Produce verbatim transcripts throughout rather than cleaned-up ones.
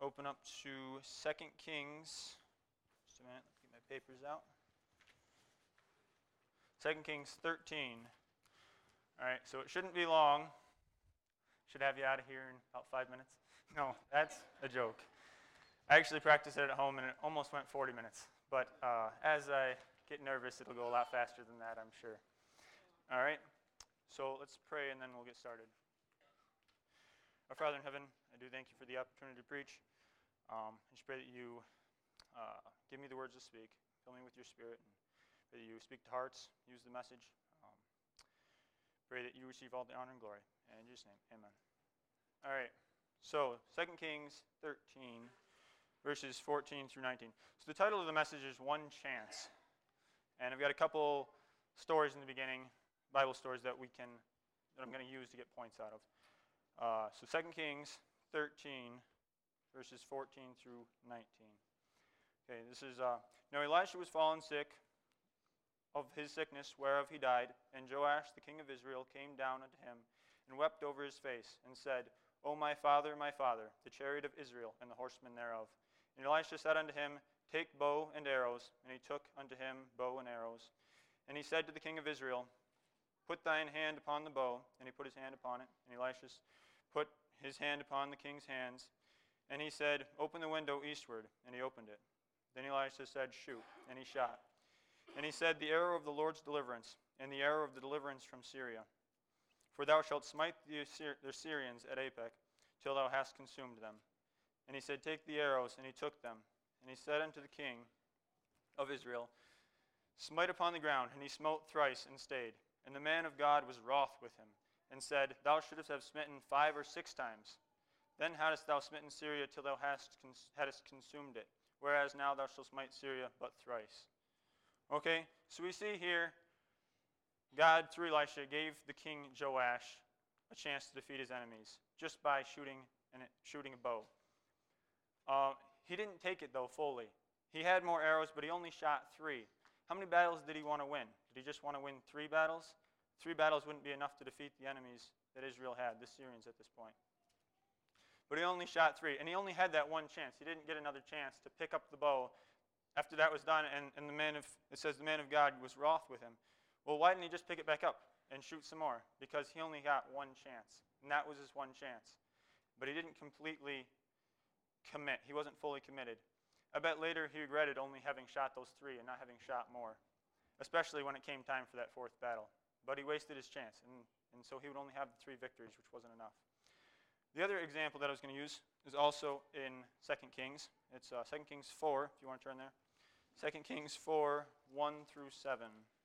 open up to Second Kings. Just a minute, let me get my papers out. Second Kings thirteen. All right, so it shouldn't be long. Should have you out of here in about five minutes. No, that's a joke. I actually practiced it at home, and it almost went forty minutes. But uh, as I get nervous, it'll go a lot faster than that, I'm sure. All right, so let's pray, and then we'll get started. Our Father in heaven, I do thank you for the opportunity to preach. Um, I just pray that you uh, give me the words to speak, fill me with your Spirit, and that you speak to hearts, use the message. Um, pray that you receive all the honor and glory. In Jesus' name, amen. All right, so Second Kings thirteen, verses fourteen through nineteen. So the title of the message is One Chance. And I've got a couple stories in the beginning, Bible stories that we can, that I'm going to use to get points out of. Uh, so Second Kings thirteen, verses fourteen through nineteen. Okay, this is, uh, Now Elisha was fallen sick of his sickness whereof he died, and Joash the king of Israel came down unto him, and wept over his face, and said, O my father, my father, the chariot of Israel, and the horsemen thereof. And Elisha said unto him, Take bow and arrows. And he took unto him bow and arrows. And he said to the king of Israel, Put thine hand upon the bow. And he put his hand upon it. And Elisha put his hand upon the king's hands. And he said, Open the window eastward. And he opened it. Then Elisha said, Shoot. And he shot. And he said, The arrow of the Lord's deliverance, and the arrow of the deliverance from Syria. For thou shalt smite the Syrians at Aphek, till thou hast consumed them. And he said, Take the arrows. And he took them. And he said unto the king of Israel, Smite upon the ground. And he smote thrice and stayed. And the man of God was wroth with him, and said, Thou shouldest have smitten five or six times. Then hadst thou smitten Syria till thou hast cons- hadst consumed it, whereas now thou shalt smite Syria but thrice. Okay, so we see here, God, through Elisha, gave the king Joash a chance to defeat his enemies, just by shooting, and shooting a bow. Uh, he didn't take it, though, fully. He had more arrows, but he only shot three. How many battles did he want to win? Did he just want to win three battles? Three battles wouldn't be enough to defeat the enemies that Israel had, the Syrians at this point. But he only shot three, and he only had that one chance. He didn't get another chance to pick up the bow after that was done, and, and the man of, it says the man of God was wroth with him. Well, why didn't he just pick it back up and shoot some more? Because he only got one chance, and that was his one chance. But he didn't completely commit. He wasn't fully committed. I bet later he regretted only having shot those three and not having shot more, especially when it came time for that fourth battle. But he wasted his chance, and, and so he would only have the three victories, which wasn't enough. The other example that I was going to use is also in Second Kings. It's uh, Second Kings four, if you want to turn there. Second Kings four, one through seven.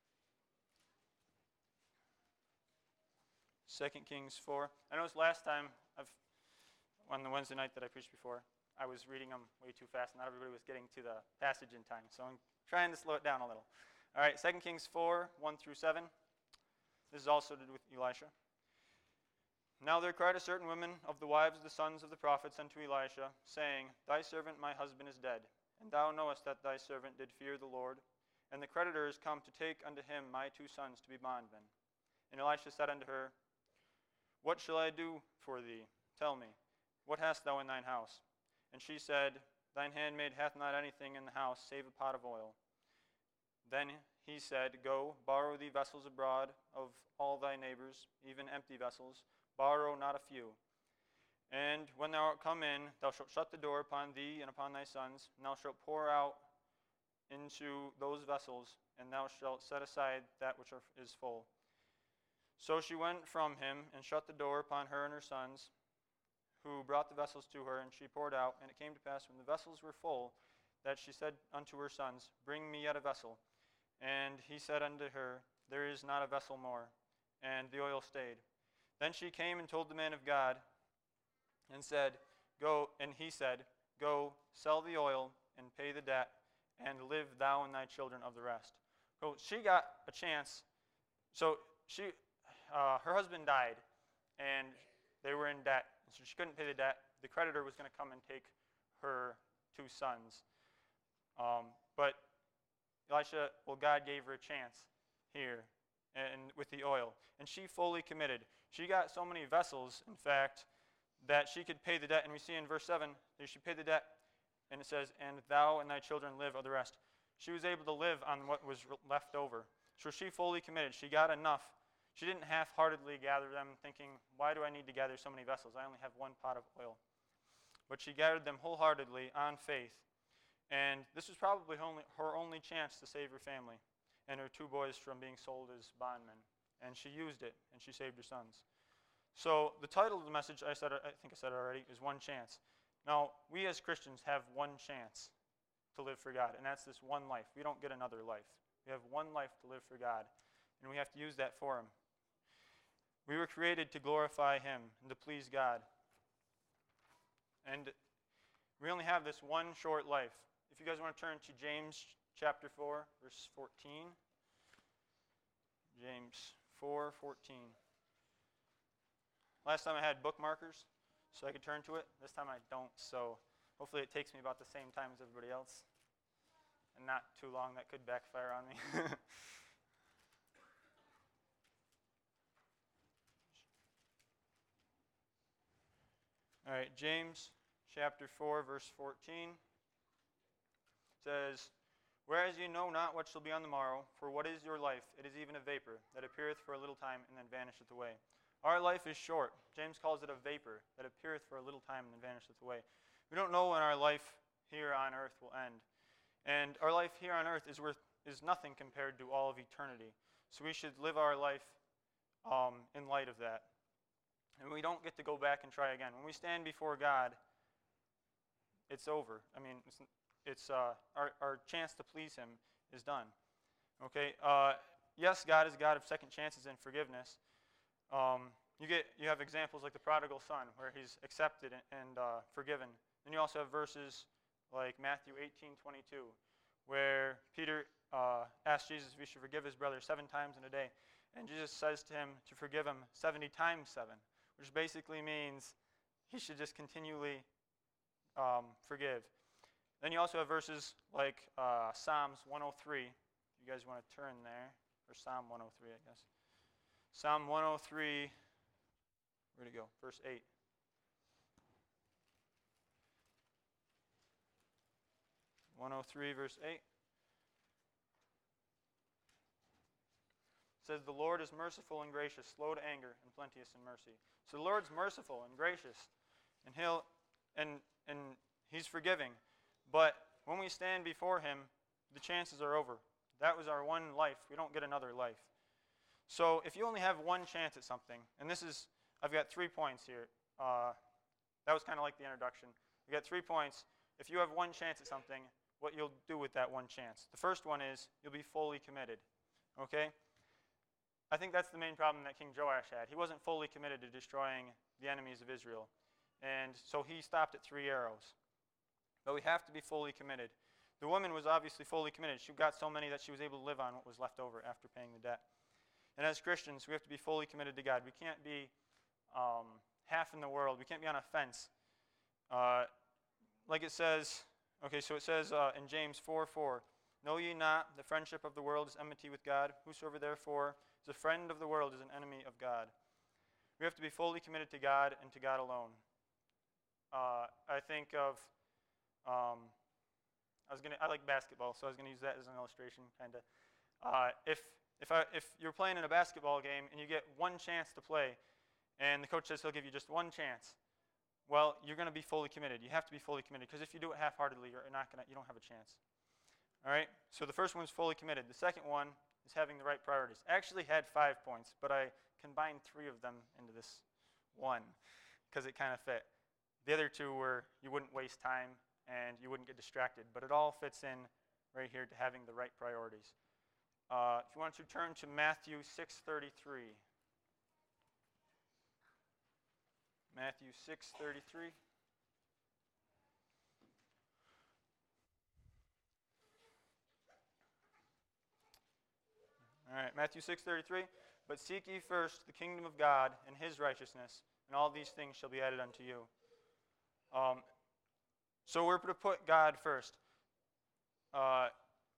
Second Kings four. I noticed last time, I've, on the Wednesday night that I preached before, I was reading them way too fast, and not everybody was getting to the passage in time. So I'm trying to slow it down a little. All right, Second Kings four, one through seven. This is also to do with Elisha. Now there cried a certain woman of the wives of the sons of the prophets unto Elisha, saying, Thy servant my husband is dead, and thou knowest that thy servant did fear the Lord, and the creditor is come to take unto him my two sons to be bondmen. And Elisha said unto her, What shall I do for thee? Tell me, what hast thou in thine house? And she said, Thine handmaid hath not anything in the house, save a pot of oil. Then he said, Go, borrow thee vessels abroad of all thy neighbors, even empty vessels, borrow not a few. And when thou art come in, thou shalt shut the door upon thee and upon thy sons, and thou shalt pour out into those vessels, and thou shalt set aside that which is full. So she went from him, and shut the door upon her and her sons, who brought the vessels to her, and she poured out. And it came to pass, when the vessels were full, that she said unto her sons, Bring me yet a vessel. And he said unto her, There is not a vessel more. And the oil stayed. Then she came and told the man of God, and said, Go, and he said, Go, sell the oil, and pay the debt, and live thou and thy children of the rest. So she got a chance. So she, uh, her husband died, and they were in debt. So she couldn't pay the debt. The creditor was going to come and take her two sons. Um, but Elisha, well, God gave her a chance here and with the oil. And she fully committed. She got so many vessels, in fact, that she could pay the debt. And we see in verse seven that she paid the debt, and it says, and thou and thy children live of the rest. She was able to live on what was left over. So she fully committed. She got enough. She didn't half-heartedly gather them thinking, why do I need to gather so many vessels? I only have one pot of oil. But she gathered them wholeheartedly on faith. And this was probably only, her only chance to save her family and her two boys from being sold as bondmen. And she used it, and she saved her sons. So the title of the message, I said, I think I said it already, is One Chance. Now, we as Christians have one chance to live for God, and that's this one life. We don't get another life. We have one life to live for God, and we have to use that for Him. We were created to glorify Him and to please God. And we only have this one short life. If you guys want to turn to James chapter four, verse fourteen. James four fourteen. Last time I had bookmarkers, so I could turn to it. This time I don't, so hopefully it takes me about the same time as everybody else. And not too long, that could backfire on me. All right, James chapter four, verse fourteen says, whereas you know not what shall be on the morrow, for what is your life? It is even a vapor that appeareth for a little time and then vanisheth away. Our life is short. James calls it a vapor that appeareth for a little time and then vanisheth away. We don't know when our life here on earth will end. And our life here on earth is worth is nothing compared to all of eternity. So we should live our life um, in light of that. And we don't get to go back and try again. When we stand before God, it's over. I mean, it's, it's uh, our, our chance to please Him is done. Okay. Uh, yes, God is a God of second chances and forgiveness. Um, you get you have examples like the prodigal son, where he's accepted and, and uh, forgiven. Then you also have verses like Matthew eighteen twenty-two, where Peter uh, asked Jesus if he should forgive his brother seven times in a day, and Jesus says to him to forgive him seventy times seven, which basically means he should just continually um, forgive. Then you also have verses like uh, Psalms one oh three. If you guys want to turn there, or Psalm one oh three, I guess. Psalm one oh three, where'd it go? Verse eight. one oh three, verse eight. It says, the Lord is merciful and gracious, slow to anger, and plenteous in mercy. So the Lord's merciful and gracious, and He'll and and He's forgiving. But when we stand before Him, the chances are over. That was our one life. We don't get another life. So if you only have one chance at something, and this is, I've got three points here. Uh, that was kind of like the introduction. We've got three points. If you have one chance at something, what you'll do with that one chance. The first one is you'll be fully committed. Okay? I think that's the main problem that King Joash had. He wasn't fully committed to destroying the enemies of Israel. And so he stopped at three arrows. But we have to be fully committed. The woman was obviously fully committed. She got so many that she was able to live on what was left over after paying the debt. And as Christians, we have to be fully committed to God. We can't be um, half in the world. We can't be on a fence. Uh, like it says, okay, so it says uh, in James four four, know ye not the friendship of the world is enmity with God? Whosoever therefore is a friend of the world is an enemy of God. We have to be fully committed to God and to God alone. Uh, I think of, um, I was gonna, I like basketball, so I was gonna use that as an illustration, kind of. Uh, if If, I, if you're playing in a basketball game and you get one chance to play, and the coach says he'll give you just one chance, well, you're going to be fully committed. You have to be fully committed, because if you do it half-heartedly, you're not gonna, you don't have a chance. All right? So the first one's fully committed. The second one is having the right priorities. I actually had five points, but I combined three of them into this one because it kind of fit. The other two were you wouldn't waste time and you wouldn't get distracted, but it all fits in right here to having the right priorities. Uh, if you want to turn to Matthew six thirty-three. Matthew six thirty-three. All right, Matthew six thirty-three. But seek ye first the kingdom of God and His righteousness, and all these things shall be added unto you. Um, so we're to put God first. Uh,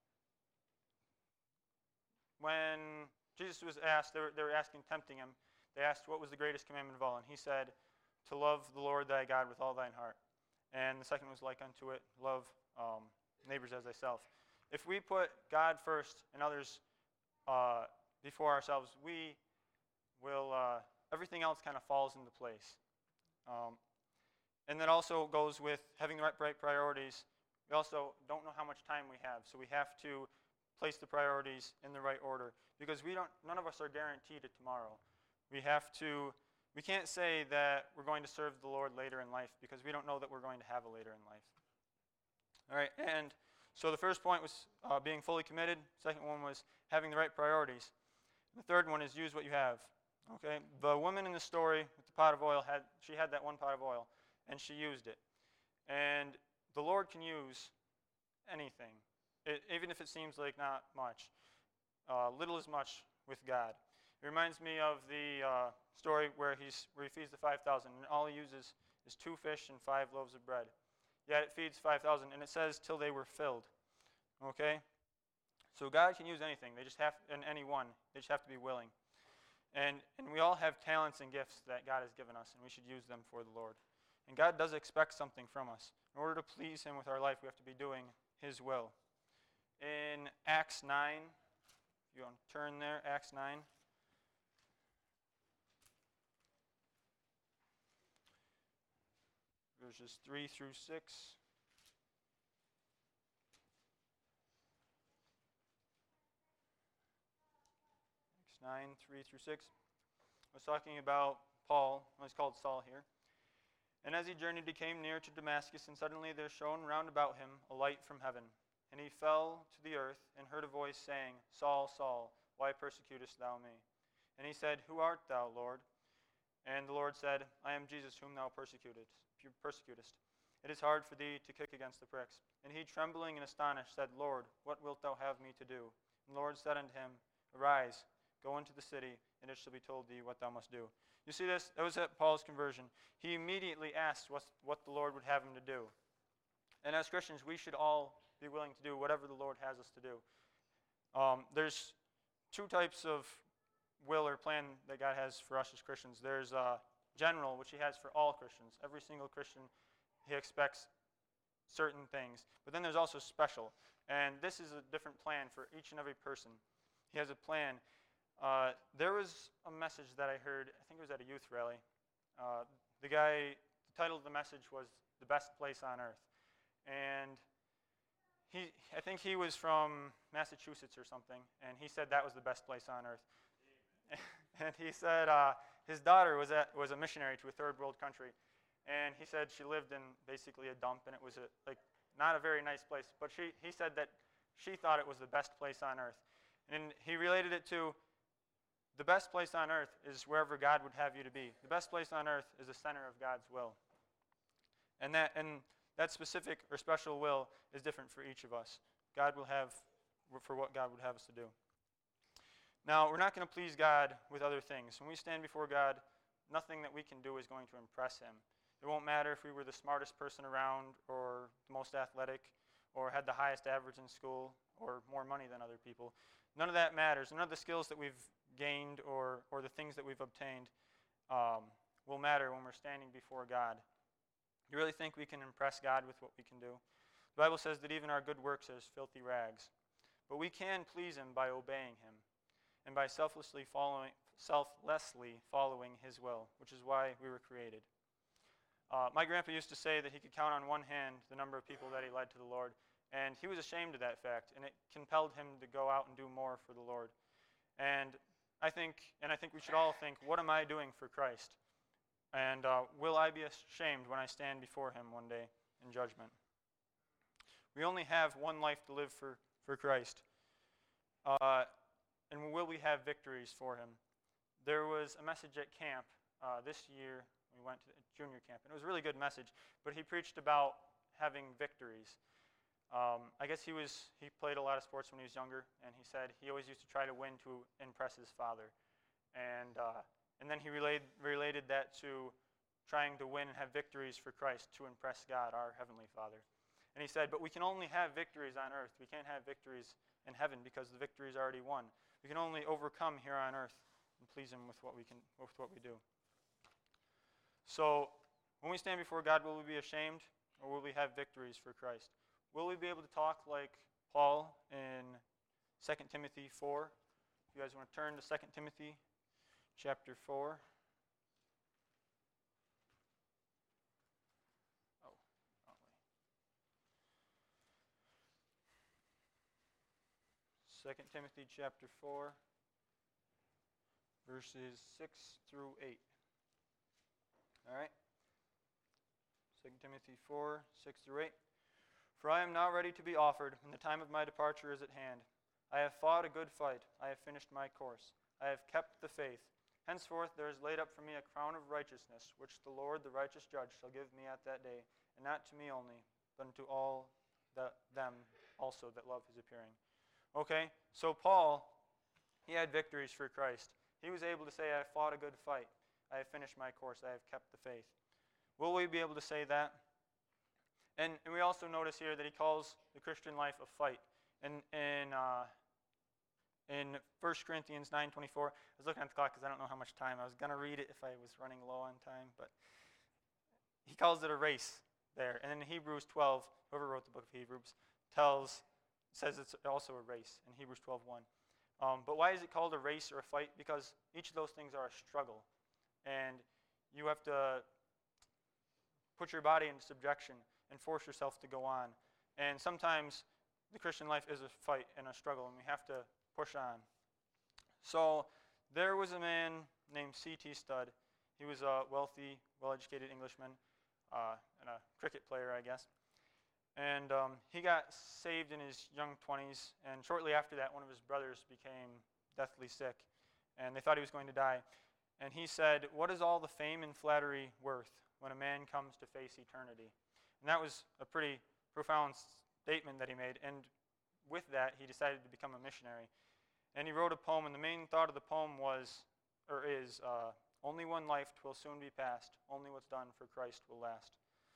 When Jesus was asked, they were, they were asking, tempting him, they asked what was the greatest commandment of all, and he said, to love the Lord thy God with all thine heart. And the second was like unto it, love um, neighbors as thyself. If we put God first and others uh, before ourselves, we will, uh, everything else kind of falls into place. Um, and that also goes with having the right, right priorities. We also don't know how much time we have, so we have to place the priorities in the right order, because we don't, none of us are guaranteed a tomorrow. We have to, we can't say that we're going to serve the Lord later in life, because we don't know that we're going to have a later in life. All right, and so the first point was uh, being fully committed. Second one was having the right priorities. The third one is use what you have. Okay, the woman in the story with the pot of oil had, she had that one pot of oil, and she used it. And the Lord can use anything, it, even if it seems like not much. Uh, little is much with God. It reminds me of the uh, story where he's where he feeds the five thousand, and all he uses is two fish and five loaves of bread. Yet it feeds five thousand, and it says till they were filled. Okay, so God can use anything. They just have, and anyone. They just have to be willing. And and we all have talents and gifts that God has given us, and we should use them for the Lord. And God does expect something from us. In order to please Him with our life, we have to be doing His will. In Acts nine, if you want to turn there, Acts nine. Verses three through six. Acts nine, three through six. I was talking about Paul, he's called Saul here. And as he journeyed, he came near to Damascus, and suddenly there shone round about him a light from heaven. And he fell to the earth, and heard a voice saying, Saul, Saul, why persecutest thou me? And he said, Who art thou, Lord? And the Lord said, I am Jesus, whom thou persecutest. persecutest. It is hard for thee to kick against the pricks. And he, trembling and astonished, said, Lord, what wilt thou have me to do? And the Lord said unto him, Arise, go into the city, and it shall be told thee what thou must do. You see this? That was at Paul's conversion. He immediately asked what, what the Lord would have him to do. And as Christians, we should all be willing to do whatever the Lord has us to do. Um, there's two types of will or plan that God has for us as Christians. There's uh, general, which He has for all Christians. Every single Christian, He expects certain things. But then there's also special. And this is a different plan for each and every person. He has a plan. Uh, there was a message that I heard, I think it was at a youth rally. Uh, the guy, the title of the message was The Best Place on Earth. And he, I think he was from Massachusetts or something, and he said that was the best place on earth. And he said uh, his daughter was, at, was a missionary to a third world country, and he said she lived in basically a dump, and it was a, like not a very nice place, but she, he said that she thought it was the best place on earth. And he related it to the best place on earth is wherever God would have you to be. The best place on earth is the center of God's will. And that and that specific or special will is different for each of us. God will have for what God would have us to do. Now, we're not going to please God with other things. When we stand before God, nothing that we can do is going to impress Him. It won't matter if we were the smartest person around or the most athletic or had the highest average in school or more money than other people. None of that matters. None of the skills that we've gained or, or the things that we've obtained um, will matter when we're standing before God. You really think we can impress God with what we can do? The Bible says that even our good works are as filthy rags. But we can please Him by obeying Him and by selflessly following, selflessly following His will, which is why we were created. Uh, my grandpa used to say that he could count on one hand the number of people that he led to the Lord, and he was ashamed of that fact, and it compelled him to go out and do more for the Lord. And I think, and I think we should all think, what am I doing for Christ? And uh, will I be ashamed when I stand before Him one day in judgment? We only have one life to live for, for Christ. Uh, and will we have victories for Him? There was a message at camp uh, this year. We went to junior camp, and it was a really good message. But he preached about having victories. Um, I guess he was he played a lot of sports when he was younger, and he said he always used to try to win to impress his father. And uh, and then he related, related that to trying to win and have victories for Christ to impress God, our Heavenly Father. And he said, but we can only have victories on earth. We can't have victories in heaven because the victory is already won. We can only overcome here on earth and please Him with what we can, with what we do. So When we stand before God, will we be ashamed or will we have victories for Christ? Will we be able to talk like Paul in Second Timothy four? If you guys want to turn to Second Timothy chapter four. Oh, wrong way. Second Timothy chapter four, verses six through eight. All right? Second Timothy four, six through eight. For I am now ready to be offered, and the time of my departure is at hand. I have fought a good fight. I have finished my course. I have kept the faith. Henceforth there is laid up for me a crown of righteousness, which the Lord, the righteous judge, shall give me at that day, and not to me only, but unto all the, them also that love his appearing. Okay, so Paul, he had victories for Christ. He was able to say, I have fought a good fight. I have finished my course. I have kept the faith. Will we be able to say that? And, and we also notice here that he calls the Christian life a fight. In, in, uh, in First Corinthians nine twenty-four, I was looking at the clock because I don't know how much time. I was going to read it if I was running low on time, but he calls it a race there. And in Hebrews twelve, whoever wrote the book of Hebrews, tells, says it's also a race in Hebrews twelve one. Um, but why is it called a race or a fight? Because each of those things are a struggle. And you have to put your body into subjection and force yourself to go on. And sometimes the Christian life is a fight and a struggle, and we have to push on. So there was a man named C T Studd. He was a wealthy, well-educated Englishman uh, and a cricket player, I guess. And um, he got saved in his young twenties, and shortly after that, one of his brothers became deathly sick, and they thought he was going to die. And he said, what is all the fame and flattery worth when a man comes to face eternity? And that was a pretty profound statement that he made, and with that, he decided to become a missionary. And he wrote a poem, and the main thought of the poem was, or is, uh, only one life twill soon be past, only what's done for Christ will last.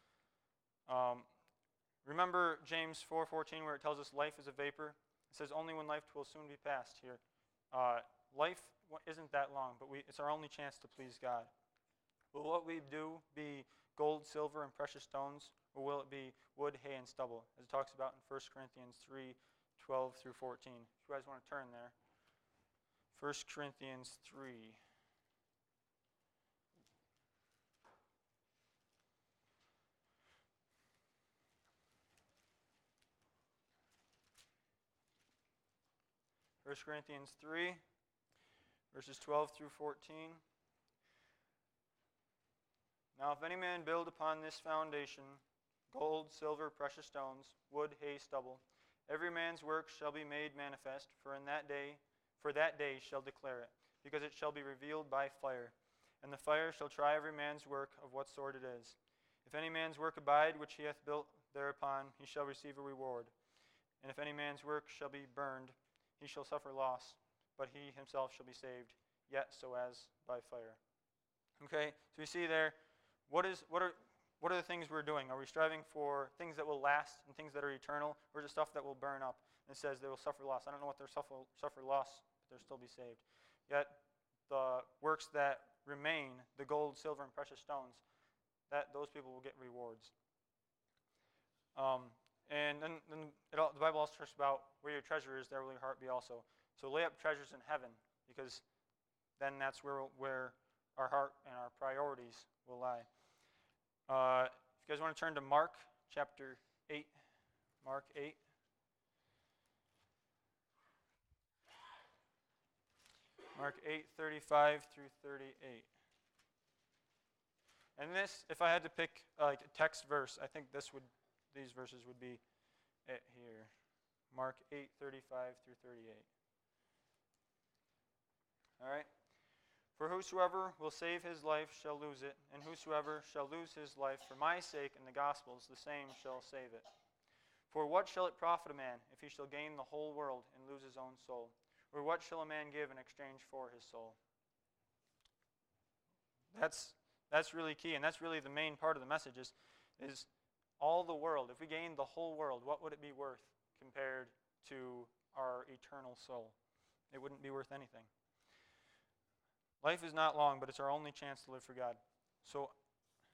Um, remember James four fourteen, where it tells us life is a vapor? It says only one life twill soon be past here. Uh, life isn't that long, but we, it's our only chance to please God. Will what we do be gold, silver, and precious stones, or will it be wood, hay, and stubble, as it talks about in First Corinthians three twelve through fourteen? If you guys want to turn there. First Corinthians three. First Corinthians three, verses twelve through fourteen. Now if any man build upon this foundation, gold, silver, precious stones, wood, hay, stubble, every man's work shall be made manifest, for in that day, for that day shall declare it, because it shall be revealed by fire. And the fire shall try every man's work of what sort it is. If any man's work abide which he hath built thereupon, he shall receive a reward. And if any man's work shall be burned, he shall suffer loss, but he himself shall be saved, yet so as by fire. Okay, so you see there, what is what are what are the things we're doing? Are we striving for things that will last and things that are eternal, or is it stuff that will burn up? And it says they will suffer loss. I don't know what they'll suffer suffer loss, but they'll still be saved. Yet the works that remain, the gold, silver, and precious stones, that those people will get rewards. Um, and then, then it all, the Bible also talks about where your treasure is, there will your heart be also. So lay up treasures in heaven, because then that's where where our heart and our priorities will lie. Uh, if you guys want to turn to Mark chapter eight, Mark eight. Mark eight, thirty-five through thirty-eight. And this, if I had to pick uh, like a text verse, I think this would, these verses would be it here. Mark eight, thirty-five through thirty-eight. All right. For whosoever will save his life shall lose it, and whosoever shall lose his life for my sake and the gospel's, the same shall save it. For what shall it profit a man if he shall gain the whole world and lose his own soul? Or what shall a man give in exchange for his soul? That's that's really key, and that's really the main part of the message is, is all the world. If we gained the whole world, what would it be worth compared to our eternal soul? It wouldn't be worth anything. Life is not long, but it's our only chance to live for God. So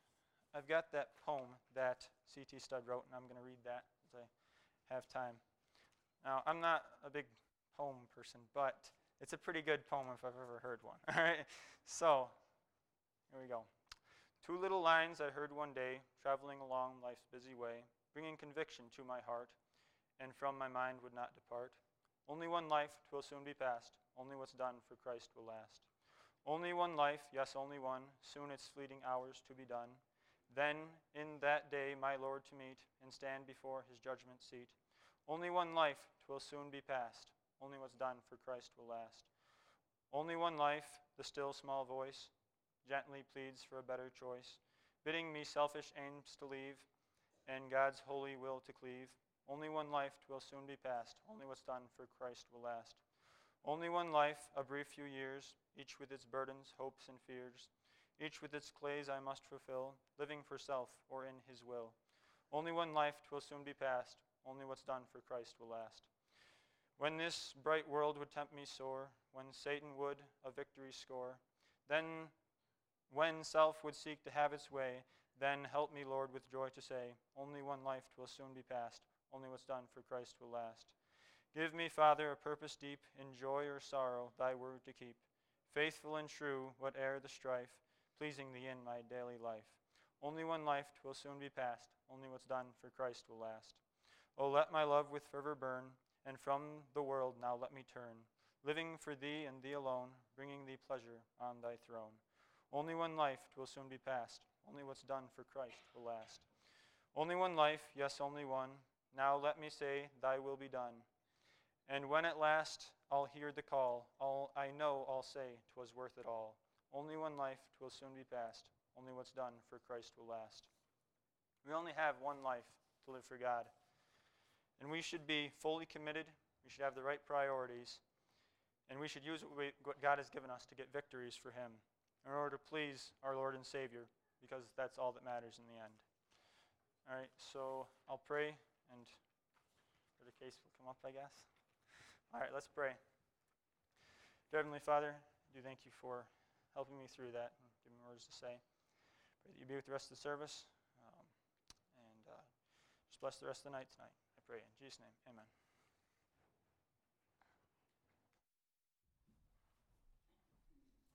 I've got that poem that C T Studd wrote, and I'm going to read that as I have time. Now, I'm not a big poem person, but it's a pretty good poem if I've ever heard one. All right, so here we go. Two little lines I heard one day, traveling along life's busy way, bringing conviction to my heart, and from my mind would not depart. Only one life, 'twill soon be past. Only what's done for Christ will last. Only one life, yes, only one, soon its fleeting hours to be done. Then in that day my Lord to meet, and stand before his judgment seat. Only one life, 'twill soon be past. Only what's done for Christ will last. Only one life, the still small voice gently pleads for a better choice, bidding me selfish aims to leave, and God's holy will to cleave. Only one life, 'twill soon be past. Only what's done for Christ will last. Only one life, a brief few years, each with its burdens, hopes, and fears, each with its clays I must fulfill, living for self or in his will. Only one life, 'twill soon be past. Only what's done for Christ will last. When this bright world would tempt me sore, when Satan would a victory score, then when self would seek to have its way, then help me, Lord, with joy to say, only one life, 'twill soon be past. Only what's done for Christ will last. Give me, Father, a purpose deep, in joy or sorrow, thy word to keep, faithful and true, whate'er the strife, pleasing thee in my daily life. Only one life, 'twill soon be past. Only what's done for Christ will last. Oh, let my love with fervor burn, and from the world now let me turn, living for thee and thee alone, bringing thee pleasure on thy throne. Only one life, 'twill soon be past. Only what's done for Christ will last. Only one life, yes, only one. Now let me say, thy will be done. And when at last I'll hear the call, all I know I'll say, 'twas worth it all. Only one life, 'twill soon be past. Only what's done for Christ will last. We only have one life to live for God. And we should be fully committed. We should have the right priorities. And we should use what, we, what God has given us to get victories for him in order to please our Lord and Savior, because that's all that matters in the end. All right, so I'll pray, and Brother Case will come up, I guess. All right, let's pray. Dear Heavenly Father, I do thank you for helping me through that and giving me words to say. Pray that you be with the rest of the service, um, and uh, just bless the rest of the night tonight. I pray in Jesus' name, amen.